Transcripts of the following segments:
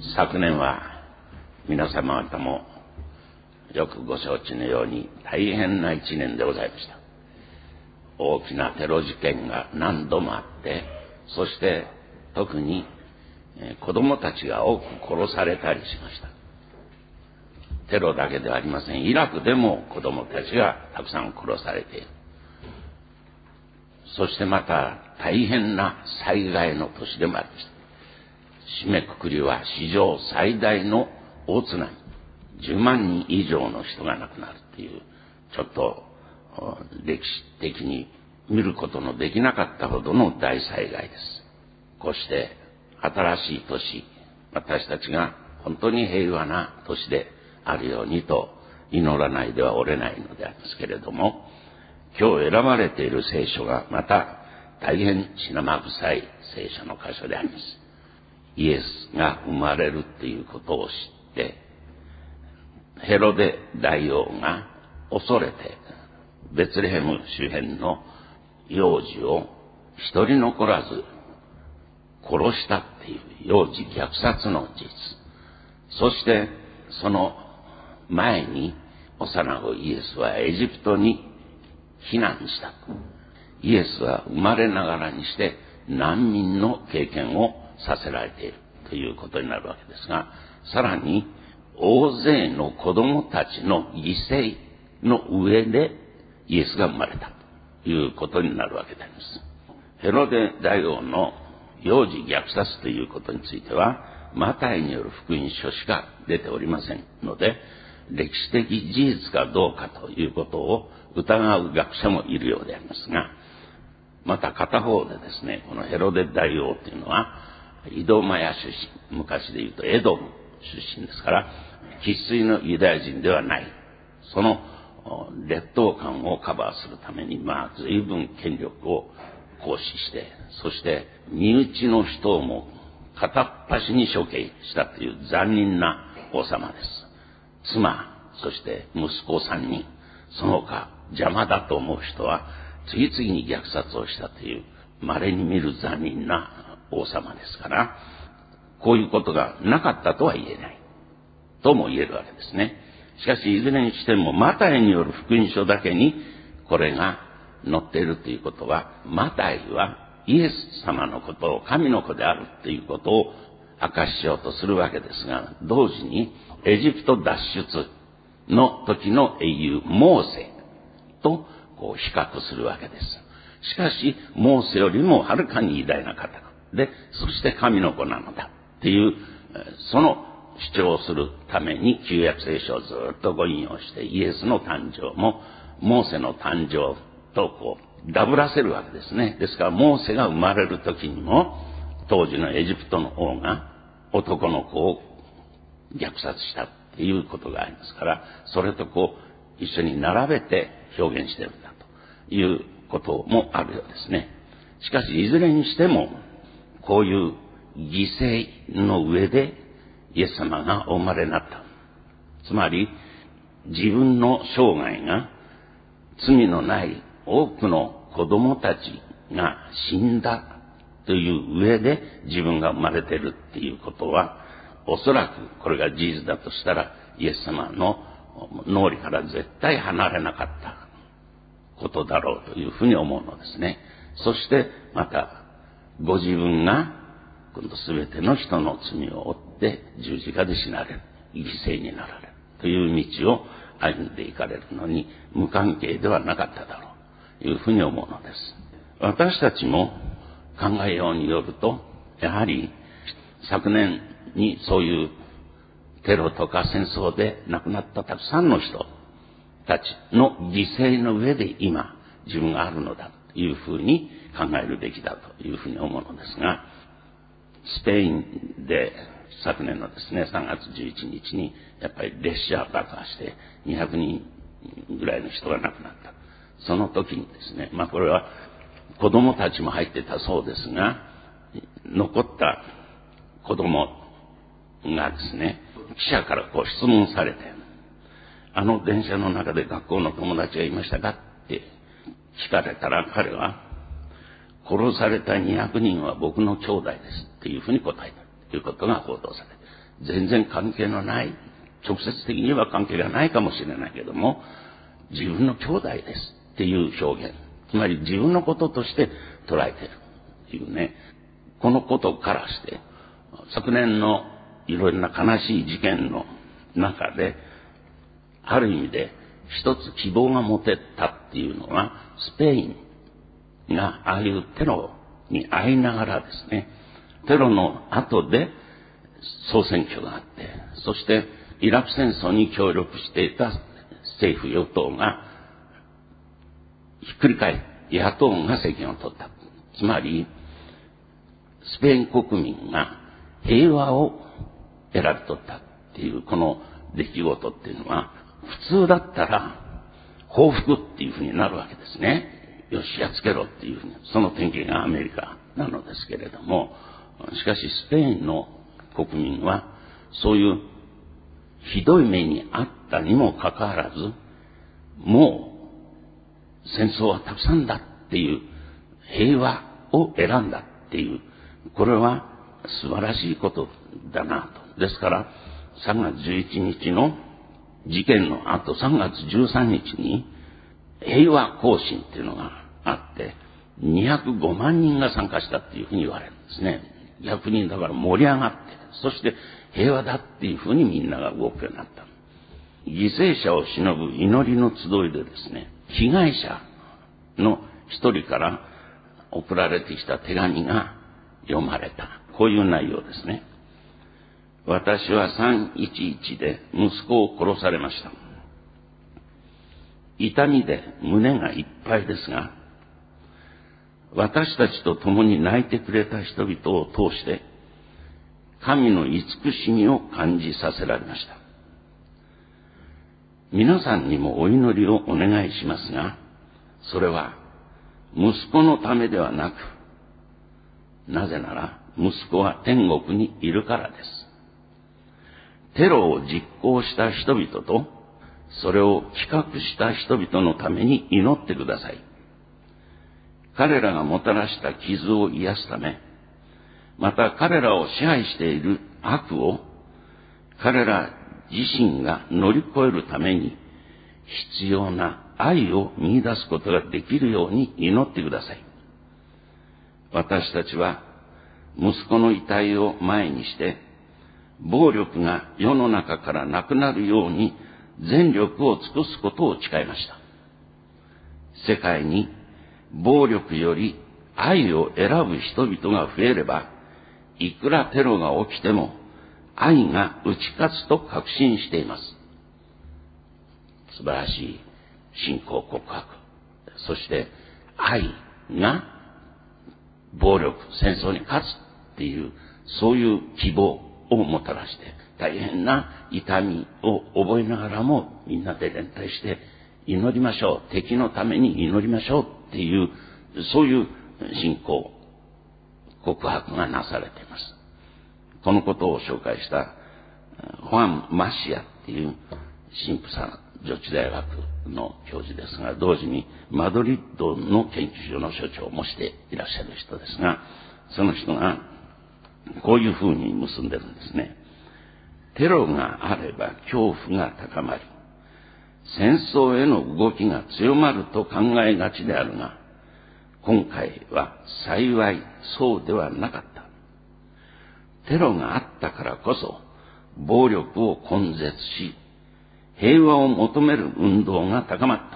昨年は皆様方もよくご承知のように大変な一年でございました。大きなテロ事件が何度もあって、そして特に子供たちが多く殺されたりしました。テロだけではありません。イラクでも子供たちがたくさん殺されている。そしてまた大変な災害の年でもありました。締めくくりは史上最大の大津波、10万人以上の人が亡くなるっていう、ちょっと歴史的に見ることのできなかったほどの大災害です。こうして新しい年、私たちが本当に平和な年であるようにと祈らないではおれないのでありますけれども、今日選ばれている聖書がまた大変血生臭い聖書の箇所であります。イエスが生まれるっていうことを知って、ヘロデ大王が恐れてベツレヘム周辺の幼児を一人残らず殺したっていう幼児虐殺の事実。そしてその前に幼子イエスはエジプトに避難した。イエスは生まれながらにして難民の経験をさせられているということになるわけですが、さらに大勢の子供たちの犠牲の上でイエスが生まれたということになるわけであります。ヘロデ大王の幼児虐殺ということについてはマタイによる福音書しか出ておりませんので、歴史的事実かどうかということを疑う学者もいるようでありますが、また片方でですね、このヘロデ大王というのはイドマヤ出身、昔で言うとエドム出身ですから、生粋のユダヤ人ではない。その劣等感をカバーするために、随分権力を行使して、そして身内の人をも片っ端に処刑したという残忍な王様です。妻、そして息子3人、その他邪魔だと思う人は次々に虐殺をしたという稀に見る残忍な王様ですから、こういうことがなかったとは言えないとも言えるわけですね。しかしいずれにしてもマタイによる福音書だけにこれが載っているということは、マタイはイエス様のことを神の子であるということを明かしようとするわけですが、同時にエジプト脱出の時の英雄モーセと比較するわけです。しかしモーセよりもはるかに偉大な方で、そして神の子なのだっていう、その主張をするために旧約聖書をずっとご引用して、イエスの誕生もモーセの誕生とダブらせるわけですね。ですからモーセが生まれる時にも当時のエジプトの王が男の子を虐殺したっていうことがありますから、それと一緒に並べて表現しているんだということもあるようですね。しかしいずれにしてもこういう犠牲の上でイエス様がお生まれになった。つまり自分の生涯が罪のない多くの子供たちが死んだという上で自分が生まれているっていうことは、おそらくこれが事実だとしたらイエス様の脳裏から絶対離れなかったことだろうというふうに思うのですね。そしてまたご自分が今度全ての人の罪を負って十字架で死なれる、犠牲になられるという道を歩んでいかれるのに無関係ではなかっただろうというふうに思うのです。私たちも考えようによると、やはり昨年にそういうテロとか戦争で亡くなったたくさんの人たちの犠牲の上で今自分があるのだというふうに考えるべきだというふうに思うのですが、スペインで昨年のですね3月11日にやっぱり列車爆破して200人ぐらいの人が亡くなった。その時にですね、これは子供たちも入ってたそうですが、残った子供がですね、記者から質問されて、あの電車の中で学校の友達がいましたかって聞かれたら、彼は殺された200人は僕の兄弟ですっていうふうに答えたということが報道され、 全然関係のない、直接的には関係がないかもしれないけども、自分の兄弟ですっていう表現。つまり自分のこととして捉えているっていうね。このことからして、昨年のいろいろな悲しい事件の中で、ある意味で一つ希望が持てたっていうのは、スペインがああいうテロに遭いながらですね、テロの後で総選挙があって、そしてイラク戦争に協力していた政府与党がひっくり返り、野党が政権を取った。つまり、スペイン国民が平和を選び取ったっていうこの出来事っていうのは、普通だったら報復っていうふうになるわけですね。よし、やっつけろっていうふうに。その典型がアメリカなのですけれども、しかしスペインの国民はそういうひどい目にあったにもかかわらず、もう戦争はたくさんだっていう平和を選んだっていう、これは素晴らしいことだなと。ですから3月11日の事件の後、3月13日に平和行進っていうのがあって、205万人が参加したっていうふうに言われるんですね。逆にだから盛り上がって、そして平和だっていうふうにみんなが動くようになった。犠牲者を偲ぶ祈りの集いでですね、被害者の一人から送られてきた手紙が読まれた。こういう内容ですね。私は311で息子を殺されました。痛みで胸がいっぱいですが、私たちと共に泣いてくれた人々を通して、神の慈しみを感じさせられました。皆さんにもお祈りをお願いしますが、それは息子のためではなく、なぜなら息子は天国にいるからです。テロを実行した人々と、それを企画した人々のために祈ってください。彼らがもたらした傷を癒すため、また彼らを支配している悪を彼ら自身が乗り越えるために必要な愛を見出すことができるように祈ってください。私たちは息子の遺体を前にして暴力が世の中からなくなるように全力を尽くすことを誓いました。世界に暴力より愛を選ぶ人々が増えれば、いくらテロが起きても愛が打ち勝つと確信しています。素晴らしい信仰告白。そして愛が暴力、戦争に勝つっていう、そういう希望をもたらして、大変な痛みを覚えながらもみんなで連帯して祈りましょう。敵のために祈りましょうっていう、そういう信仰告白がなされています。このことを紹介したホアン・マシアっていう神父さん、女子大学の教授ですが、同時にマドリッドの研究所の所長もしていらっしゃる人ですが、その人がこういうふうに結んでるんですね。テロがあれば恐怖が高まり、戦争への動きが強まると考えがちであるが、今回は幸いそうではなかった。テロがあったからこそ暴力を根絶し、平和を求める運動が高まった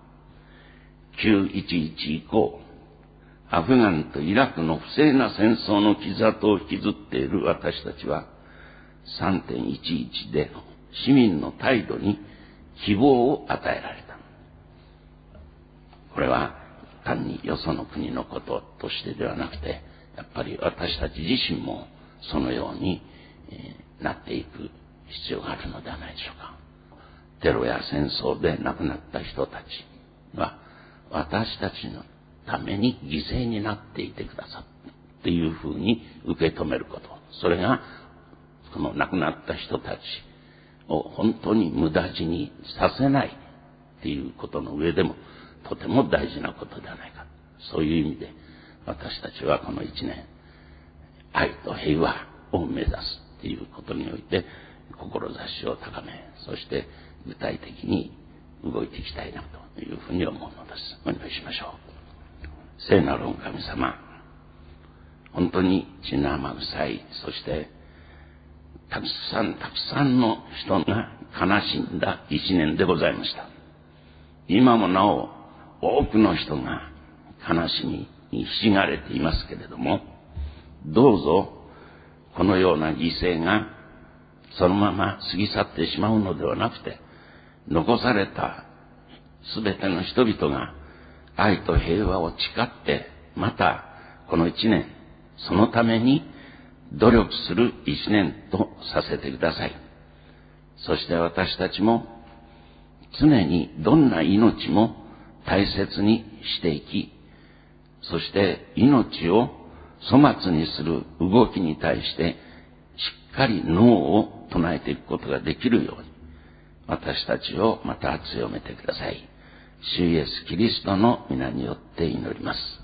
。911以降、アフガンとイラクの不正な戦争の傷跡を引きずっている私たちは、3.11 での市民の態度に希望を与えられた。これは単によその国のこととしてではなくて、やっぱり私たち自身もそのようになっていく必要があるのではないでしょうか。テロや戦争で亡くなった人たちは私たちのために犠牲になっていてくださっていうふうに受け止めること。それがこの亡くなった人たちを本当に無駄死にさせないっていうことの上でもとても大事なことではないか。そういう意味で私たちはこの一年、愛と平和を目指すっっていうことにおいて志を高め、そして具体的に動いていきたいなというふうに思うのです。お祈りしましょう。聖なる御神様、本当に血生臭い、そしてたくさんの人が悲しんだ一年でございました。今もなお多くの人が悲しみにひしがれていますけれども、どうぞこのような犠牲がそのまま過ぎ去ってしまうのではなくて、残されたすべての人々が愛と平和を誓って、またこの一年そのために努力する一年とさせてください。そして私たちも常にどんな命も大切にしていき、そして命を粗末にする動きに対してしっかりノーを唱えていくことができるように、私たちをまた強めてください。主イエスキリストの皆によって祈ります。